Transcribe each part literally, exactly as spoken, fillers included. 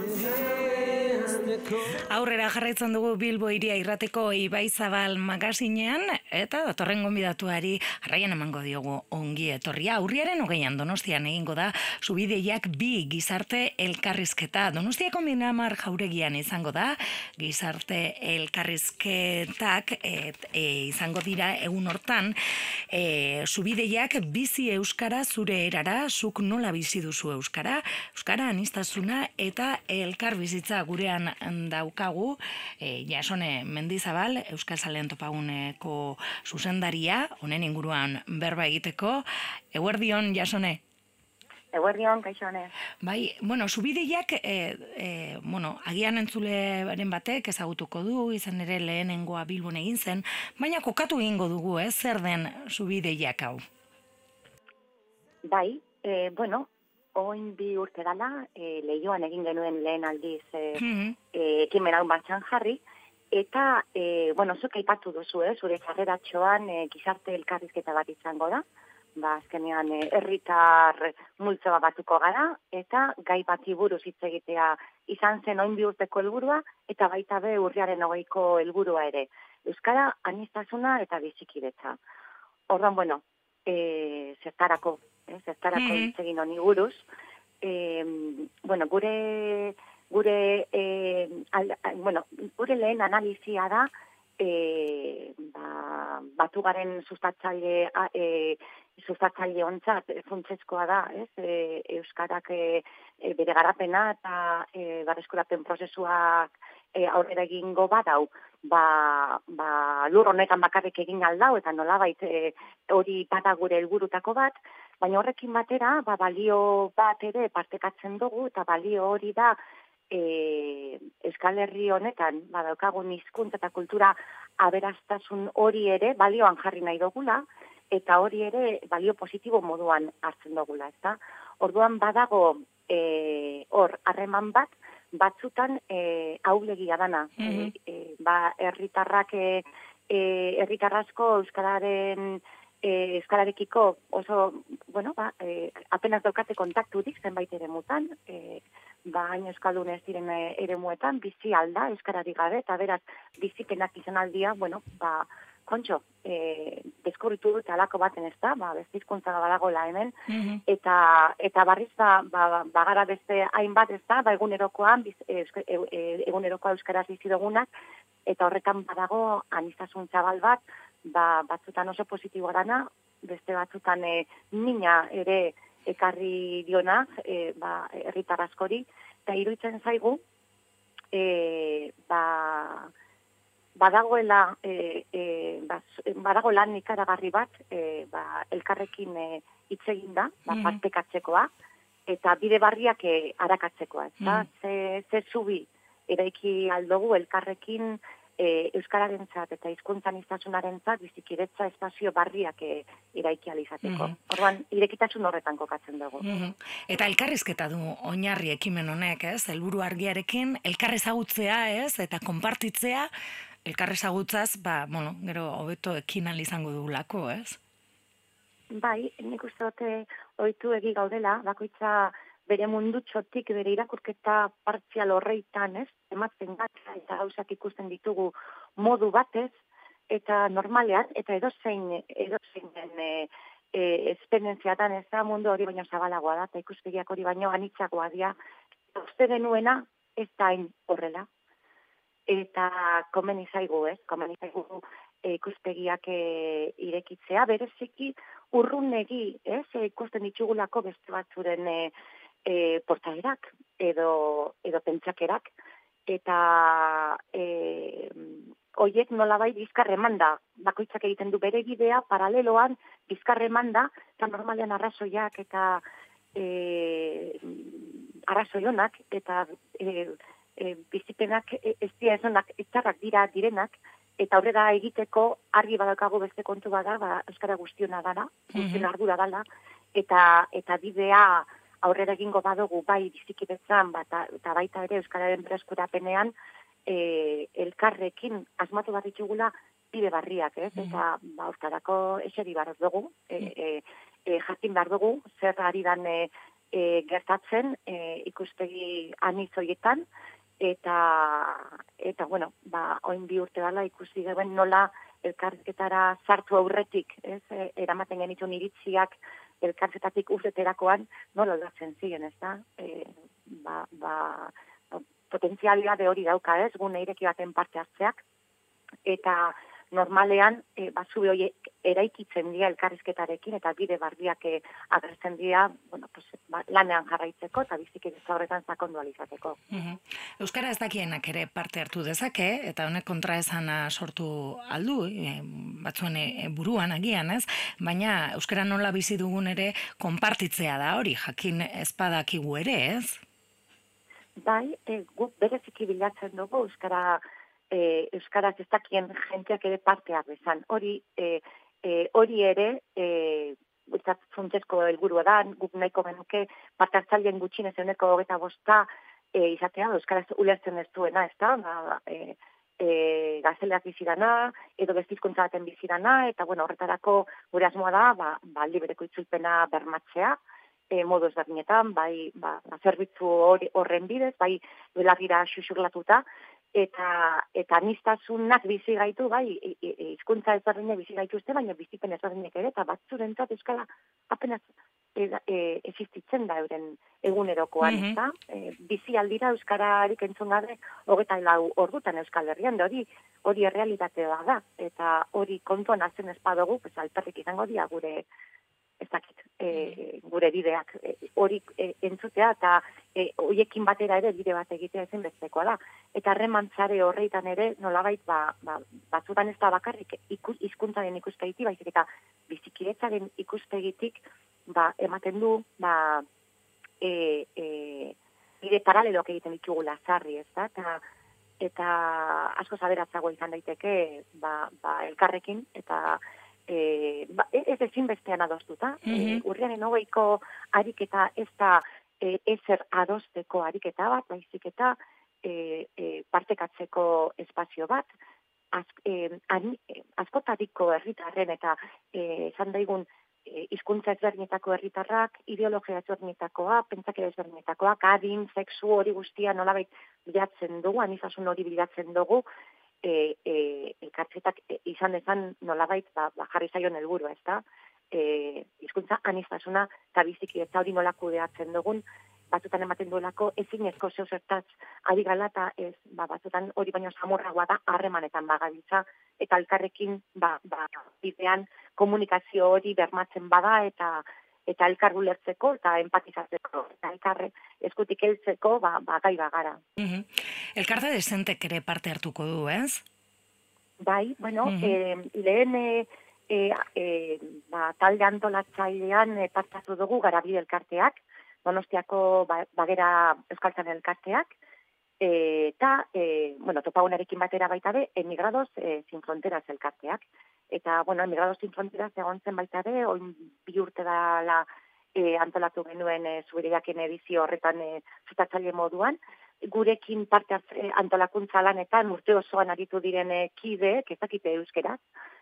Aurrera jarraitzen dugu Bilbo Hiria Irrateko Ibaizabal magasinean eta datorren gonbidatuari jarraian emango diogu ongi etorria. Urriaren hogeian Donostian egingo da Subideiak bi gizarte elkarrizketa. Donostiako Miramar jauregian izango da gizarte elkarrizketak et, e, izango dira egun hortan e, Subideiak bizi euskara zure erara, zuk nola bizi duzu euskara, euskara aniztasuna eta elkar bizitza gurean daukagu, e, Jasone Mendizabal, Euskal Zaleen Topaguneko zuzendaria, honen inguruan berba egiteko. Eguerdion, Jasone. Eguerdion, kaixone. Bai, bueno, Subideiak, e, e, bueno, agian entzuleren batek ezagutuko du, izan ere lehenengoa Bilbon egin zen, baina kokatu egingo dugu, ez, zer den Subideiak hau? Bai, e, bueno, oin bi urte dala, e, Leioan egin genuen lehen aldiz e, mm-hmm. e, ekimen hau martxan jarri, eta, e, bueno, zuk aipatu duzu, eh, zure jarreratxoan e, gizarte elkarrizketa bat izango da, ba, azkenean e, herritar multzo bat batuko gara, eta gai bati buruz hitz egitea izan zen oin bi urteko helburua, eta baita be urriaren hogeiko helburua ere. Euskara aniztasuna eta bizikidetza. Orduan, bueno, e, zertarako, eh, zertarako mm-hmm. hitz egin honi buruz, e, bueno, gure gure e, al, bueno, gure lehen analizia da e, ba, batugaren sustatzaile e, sustatzaile ontzat funtsezkoa da, ez? E, euskarak e, e, bere garapena eta e, berreskurapen prozesuak e, aurrera egingo badau, ba, ba lur honetan bakarrik egin aldau eta nolabait e, hori bada gure helburutako bat, baina horrekin batera ba, balio bat ere partekatzen dugu eta balio hori da e, Euskal Herri honetan badaukagun hizkuntza eta kultura aberastasun hori ere balioan jarri nahi dugula eta hori ere balio positibo moduan hartzen dugula, ezta? Orduan badago e, hor harreman bat batzutan e, aulegia dana. Mm-hmm. e, e, ba, herritarrak e, e, herritarrasko euskararen e, euskararekiko oso, bueno, ba, e, apenas daukate kontakturik zenbait eremutan, e, ba, hain euskaldun ez diren eremuetan, bizi alda euskarari gabe, eta beraz, bizipenak izan aldia, bueno, ba, kontxo, e, deskurritu dut alako baten ez da, ba, bestizkuntza badagoela hemen, mm-hmm. eta, eta barriz ba, ba, bagara beste hainbat ez da, ba, egunerokoan, biz, e, e, egunerokoa euskaraz bizi dugunak, eta horretan badago aniztasun zabal bat, ba, batzutan oso positiboa dana, beste batzutan e, mina ere ekarri diona, e, ba, herritar askori, eta iruditzen zaigu, e, ba, badagoela e, e, baz, badago lan ikaragarri bat e, ba, elkarrekin e, hitz egin da, ba, mm-hmm. partekatzekoa, eta bide barriak e, arakatzekoa. Mm-hmm. Ze, ze zubi eraiki aldogu elkarrekin e, euskararentzat eta hizkuntzaniztasunarentzat bizikiretza espazio barriak e, eraiki alizateko. Mm-hmm. Orduan, irekitasun horretan kokatzen dugu. Mm-hmm. Eta elkarrizketa du oinarri ekimen honek, ez? Helburu argiarekin elkar ezagutzea, ez? Eta konpartitzea elkarrezagutzaz, ba, bueno, gero hobeto ekin al izango dugulako, ez? Bai, nik uste dute ohitu egi gaudela, bakoitza bere mundutxotik, bere irakurketa partzial horreitan, ez? Ematzen gata eta gauzak ikusten ditugu modu batez, eta normalean, eta edozein, edozein e, e, esperientziatan ez da mundu hori baino zabalagoa da, eta ikuspegiak hori baino anitzagoa dira, uste denuena ez da hain horrela. Eta komeni zaigu, ez? Komeni zaigu e, ikuspegiak e, irekitzea, bereziki urrunegi, ez? E, ikusten ditugulako beste batzuren e, e, portaerak edo, edo pentsakerak, eta e, oiek nolabait bizkarreman da, bakoitzak egiten du bere bidea, paraleloan bizkarreman da, eta normalean arrazoiak eta e, arrazoionak, eta e, E, bizipenak ez dira ezonak, etxarrak dira direnak, eta aurrera egiteko argi badaukagu beste kontu bada, ba, euskara guztiona dara, guztiona ardura dala, eta, eta bidea aurrera egingo badugu bai bizikidetzan, bata, eta baita ere euskararen bereskurapenean, e, elkarrekin asmatu bat ditugula bide barriak, ez? Mm-hmm. Eta ba, hortarako eseri behar dugu, e, e, e, jakin behar dugu, zer ari dan e, e, gertatzen e, ikustegi anitzoietan, eta, eta bueno, ba, oin bi urte dela ikusi geben nola elkarrizketara sartu aurretik, ez, e, eramaten genitun iritziak elkarrizketatik urteterakoan nola aldatzen ziren, ez da? E, ba, ba, potentzialia de hori dauka, ez, gune ireki baten parte hartzeak, eta normalean, e, ba, zube horiek eraikitzen dira elkarrizketarekin, eta bide barbiak e, agertzen dira, bueno, pues, ba, lanean jarraitzeko, eta bizikidetza horretan sakondu alizateko. Uh-huh. Euskara ez dakienak ere parte hartu dezake, eta honek kontraesana sortu aldu, e, batzuen e, buruan agian, ez? Baina euskara nola bizi dugun ere konpartitzea da hori, jakin ezpadakigu ere, ez? Bai, e, guk bereziki bilatzen dugu euskara E, euskaraz ez dakien jenteak ere partea bezan. Hori, e, e, hori ere, e, funtsezko helburua da, guk nahiko genuke parte hartzaileen gutxinez euneko hogeita bosta e, izatea, euskaraz ulertzen ez duena, ez da, ba, e, e, gazeleak bizirana, edo bestizkuntza baten bizirana, eta bueno, horretarako gure asmoa da, ba, ba libereko itzulpena bermatzea, e, modu ezberdinetan, bai, ba, zerbitzu horren bidez, bai, belagira xuxurlatuta, eta eta aniztasunak bizi gaitu, bai, hizkuntza ezberdinak bizi gaituzte, baina bizipen ezberdinak ere, eta batzurentzat euskara apenas e, e, existitzen da euren egunerokoan, Mm-hmm. ezta? E, bizi aldira euskararik entzun gabe hogeita lau ordutan Euskal Herrian, hori hori errealitatea da, eta hori kontuan hartzen ez badugu, pues alperrik izango dira gure ez dakit, e, gure bideak e, hori e, entzutea eta e, hoiekin batera ere bide bat egitea ezinbestekoa da. Eta harremantzare horreitan ere nolabait ba, ba, batzutan ez da bakarrik ikus, hizkuntzaren ikuspegitik, baizik eta bizikidetzaren ikuspegitik ba, ematen du ba, e, e, bide paraleloak egiten ditugula sarri, ez da? Eta, eta asko zaberatzago izan daiteke ba, ba, elkarrekin eta E, ba, ez ezinbestean adostuta. Mm-hmm. E, urriaren hogeiko ariketa ez da e, ezer adosteko ariketa bat, baizik eta e, e, partekatzeko espazio bat, Az, e, ani, e, askotariko herritarren eta e, esan daigun e, hizkuntza ezberdinetako herritarrak, ideologia ezberdinetakoa, pentsakera ezberdinetakoak, adin, sexu hori guztia nolabait bilatzen dugu, anizasun hori bilatzen dugu, E, e, elkartzetak e, izan dezan nolabait ba, ba, jarri zaion helburu, ez da? E, hizkuntza aniztasuna eta bizikidetza hori nola kudeatzen dugun, batzutan ematen duelako ezinezko zeu zertaz ari gala eta ez, ba, batzutan hori baino samurragoa da harremanetan bagabiltza eta elkarrekin ba, ba, bidean komunikazio hori bermatzen bada eta eta elkar ulertzeko eta empatizatzeko, eta elkarre eskutik heltzeko ba, ba, gai bagara. Mm-hmm. Elkarte desentek ere parte hartuko du, ez? Bai, bueno, Mm-hmm. e, lehen e, e, ba, talde antolatzailean e, parte hartu dugu Garabide elkarteak, Donostiako ba, bagera euskaltzan elkarteak, e, eta, e, bueno, topagunarekin batera baita be, Emigrados e, Sin Fronteras elkarteak. Eta, bueno, Emigrados Sin Fronteras egon zen baita be, oin bi urte dela e, antolatu genuen e, Zubiriaken edizio horretan e, zutatzaile moduan, gurekin parte hartze antolakuntza lanetan urte osoan aritu diren e, kideek, ez dakite euskeraz,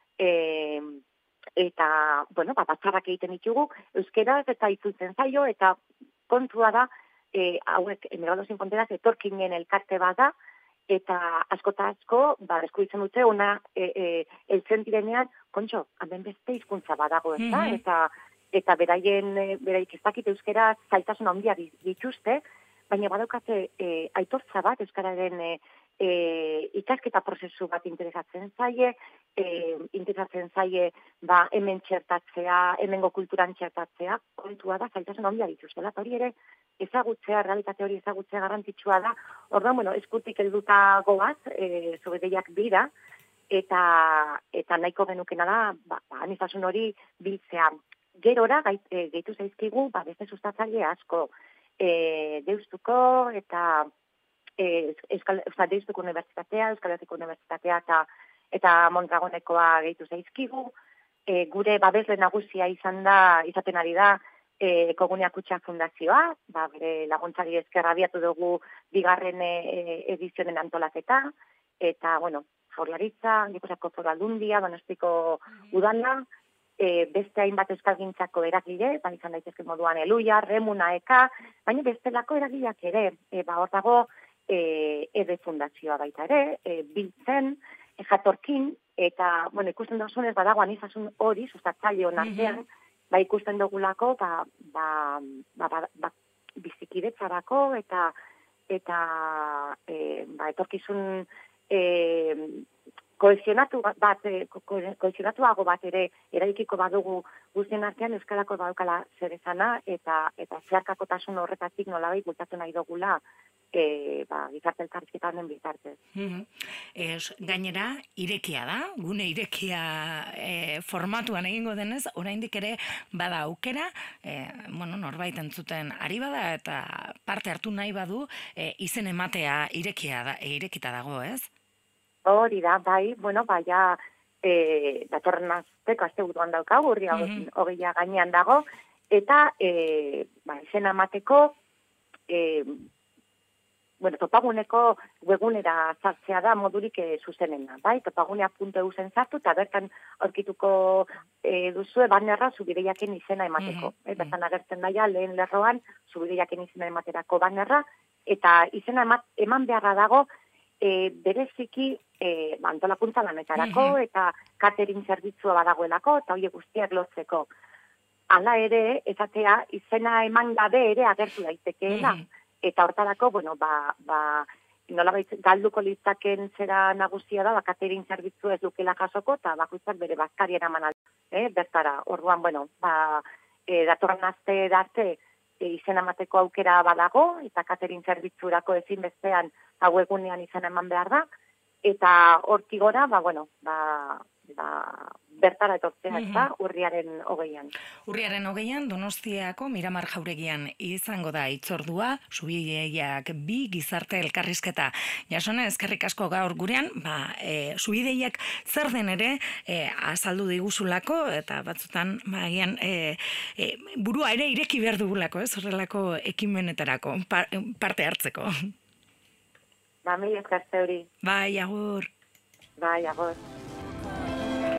e, eta, bueno, ba, batzarrak egiten ditugu, euskeraz eta itzultzen zaio, eta kontua da, e, hauek, Emigrados Sin Fronteras etorkinen elkarte bada, eta asko eta asko, ba, eskuditzen dute, ona e, e, eltzen direnean, kontxo, hemen beste hizkuntza badago, ez da? Mm-hmm. Eta, eta beraien, beraik ez dakit euskera zailtasun handia dituzte, baina badaukate e, aitortza bat euskararen e, e, ikasketa prozesu bat interesatzen zaie, e, interesatzen zaie ba, hemen txertatzea, hemengo kulturan txertatzea, kontua da zailtasun handia dituztela, eta hori ere ezagutzea, realitate hori ezagutzea garrantzitsua da. Orduan, bueno, eskutik helduta goaz, e, zubedeiak bira, eta eta nahiko genukena da, ba, ba aniztasun hori biltzea. Gerora, gait, e, gehitu zaizkigu, ba, beste sustatzaile asko, e, Deustuko, eta e, Euskal, Euskal Deustuko Unibertsitatea, Euskal Herriko Unibertsitatea, eta, eta Mondragonekoa gehitu zaizkigu. E, gure babesle nagusia izan da, izaten ari da, E, Kogunia Kutxa Fundazioa, ba, bere laguntzari esker abiatu dugu bigarren e, edizionen antolaketa, eta, bueno, Jaurlaritza, Gipuzkoako Foru Aldundia, Donostiko Udala, e, beste hainbat euskalgintzako eragile, ba, izan daitezke moduan Eluia, Remuna, Eka, baina bestelako eragileak ere, e, ba, hor dago e, Ede Fundazioa baita ere, e, biltzen, e, jatorkin, eta, bueno, ikusten dozunez, badago anizasun hori, sustatzaile honartean, mm-hmm. ba, ikusten dugulako, ba, ba, ba, ba, ba bizikidetzarako, eta, eta, e, ba, etorkizun, e, kohesionatu bat, kohesionatuago bat ere eraikiko badugu guztien artean euskarako badaukala zer esana eta eta zeharkakotasun horretatik nolabait bultzatu nahi dugula e, ba, gizarte elkarrizketa honen bitartez. Mm-hmm. Es, gainera, irekia da, gune irekia e, formatuan egingo denez, oraindik ere bada aukera, e, bueno, norbait entzuten ari bada eta parte hartu nahi badu, e, izen ematea irekia da, e, irekita dago, ez? Hori da, bai, bueno, baina e, datorren azteko, azte buruan daukagu, urria mm-hmm. hogeia gainean dago, eta e, ba, izena emateko, e, bueno, topaguneko webgunera sartzea da modurik e, zuzenena, bai, topagunea puntu eu zen sartu, eta bertan aurkituko e, duzue banerra zubireiaken izena emateko. Mm-hmm. E, bertan agertzen daia, lehen lerroan, zubireiaken izena ematerako banerra, eta izena emat, eman beharra dago, E, bereziki e, antolakuntza lanetarako mm-hmm. eta catering zerbitzua badagoelako eta horiek guztiak lotzeko. Hala ere, ezatea izena eman gabe ere agertu daitekeela. Mm-hmm. Eta hortarako, bueno, ba, ba, nolabait galduko litzaken zera nagusia da, ba, catering zerbitzu ez dukela jasoko eta bakoitzak bere bazkarien eman alda. Eh, bertara, orduan, bueno, ba, e, datorren aste arte e, izena emateko aukera badago eta catering zerbitzurako ezin bestean hauegunean izan eman behar da, eta hortik gora, ba, bueno, ba, ba, bertara etortzea, mm-hmm. eta urriaren hogeian. Urriaren hogeian, Donostiako Miramar Jauregian izango da itzordua, Subideiak bi gizarte elkarrizketa. Jasone, eskerrik asko gaur gurean, ba, e, Subideiak zer den ere e, azaldu diguzulako, eta batzutan, ba, gian, e, e, burua ere ireki behar dugulako, ez, horrelako ekimenetarako, par, parte hartzeko. Ba, mi eskazte hori. Bai, agur. Bai, agur.